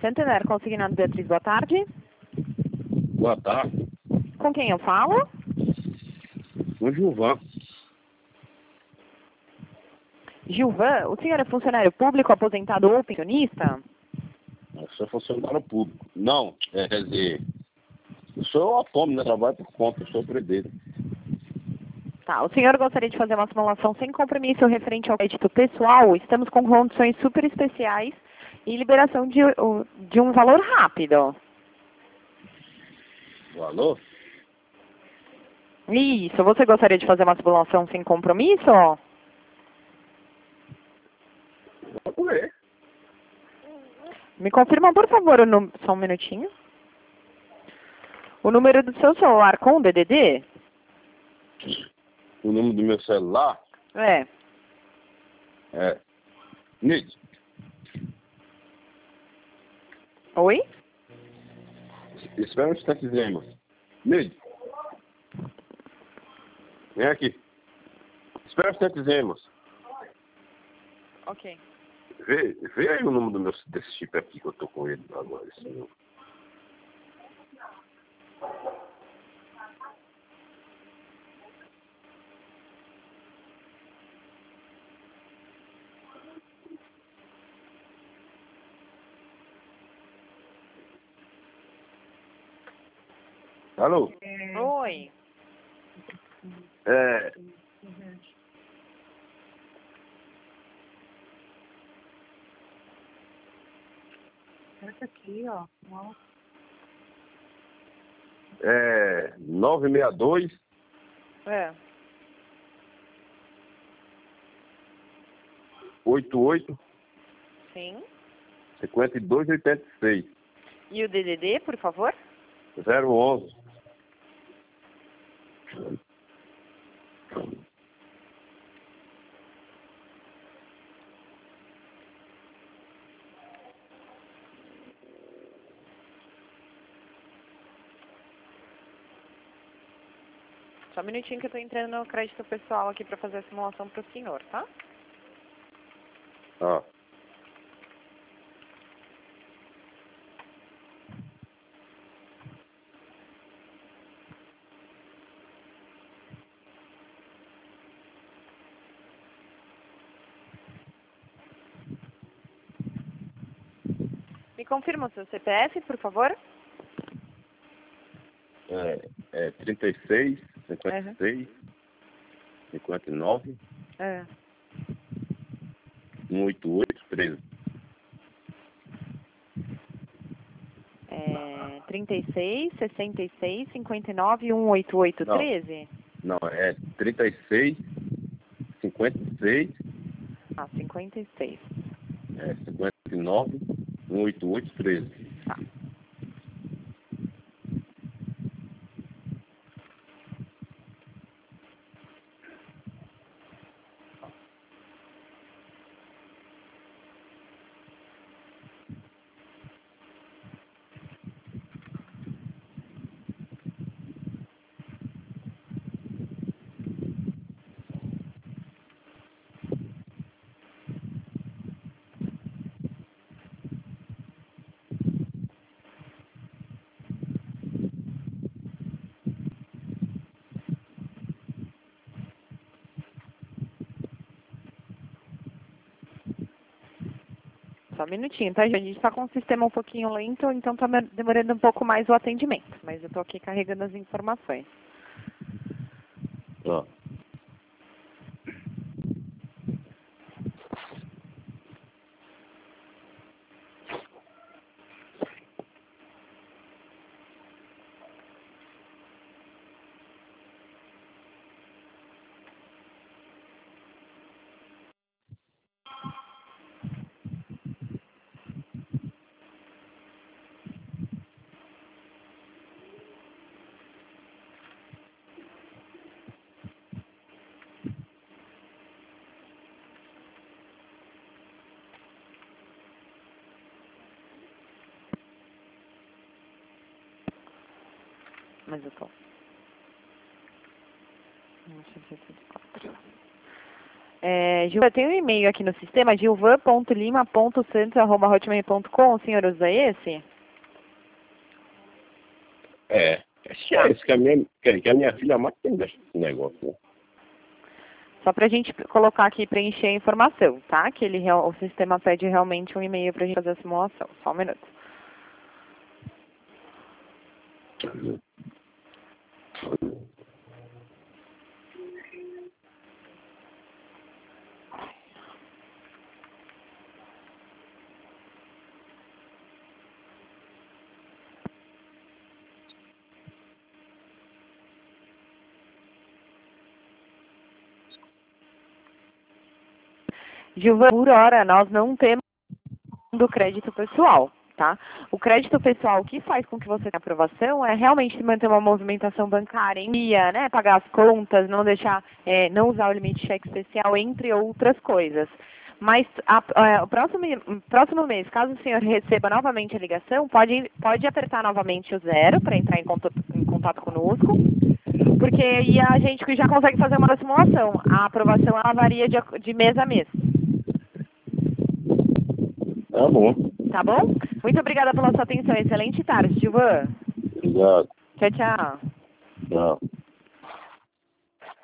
Santander, consignado Beatriz, boa tarde. Boa tarde. Com quem eu falo? O Gilvan. Gilvan, o senhor é funcionário público, aposentado ou pensionista? Eu sou funcionário público. Não, quer dizer, eu sou autônomo, né? Trabalho por conta, eu sou predeiro. Tá, o senhor gostaria de fazer uma simulação sem compromisso referente ao crédito pessoal? Estamos com condições super especiais e liberação de um valor rápido. Valor? Isso, você gostaria de fazer uma simulação sem compromisso? Vamos ver. Me confirma, por favor, o número. Só um minutinho. O número do seu celular com o DDD? O número do meu celular É. é... Nid, Oi? espera um instantezinho, moço. Nid, vem aqui. Espera um instantezinho, moço. Ok. Vê aí o número desse chip aqui que eu tô com ele agora. Esse número. Alô? Oi. É... Essa aqui, ó. É... 962 É. 88 Sim. 52 86 E o DDD, por favor? 011. Só um minutinho que eu tô entrando no crédito pessoal aqui pra fazer a simulação pro senhor, tá? Ah. Me confirma o seu CPF, por favor? É 36 56 59 É. 188 13. 36, 66, 59, 188, Não. 13? Não, é 36 56 Ah, 56. 59 188 13. Tá. Só um minutinho, tá, gente? A gente tá com um sistema um pouquinho lento, então tá demorando um pouco mais o atendimento. Mas eu tô aqui carregando as informações. Ó. Mas eu tô. 1984. Gilvan, tem um e-mail aqui no sistema, gilvan.lima.santos@hotmail.com. O senhor usa esse? Acho que é isso que a minha filha mais tem desse negócio, né? Só para a gente colocar aqui e preencher a informação, tá? Que o sistema pede realmente um e-mail para a gente fazer a simulação. Só um minuto. Gilvan, por hora, nós não temos do crédito pessoal, tá? O crédito pessoal, o que faz com que você tenha aprovação é realmente manter uma movimentação bancária em dia, né? Pagar as contas, não deixar, não usar o limite de cheque especial, entre outras coisas. Mas o próximo mês, caso o senhor receba novamente a ligação, pode apertar novamente o 0 para entrar em contato conosco, porque aí a gente já consegue fazer uma simulação. A aprovação ela varia de mês a mês. Tá bom. Tá bom? Muito obrigada pela sua atenção. Excelente tarde, Gilvan. Obrigado. Tchau, tchau. Tchau.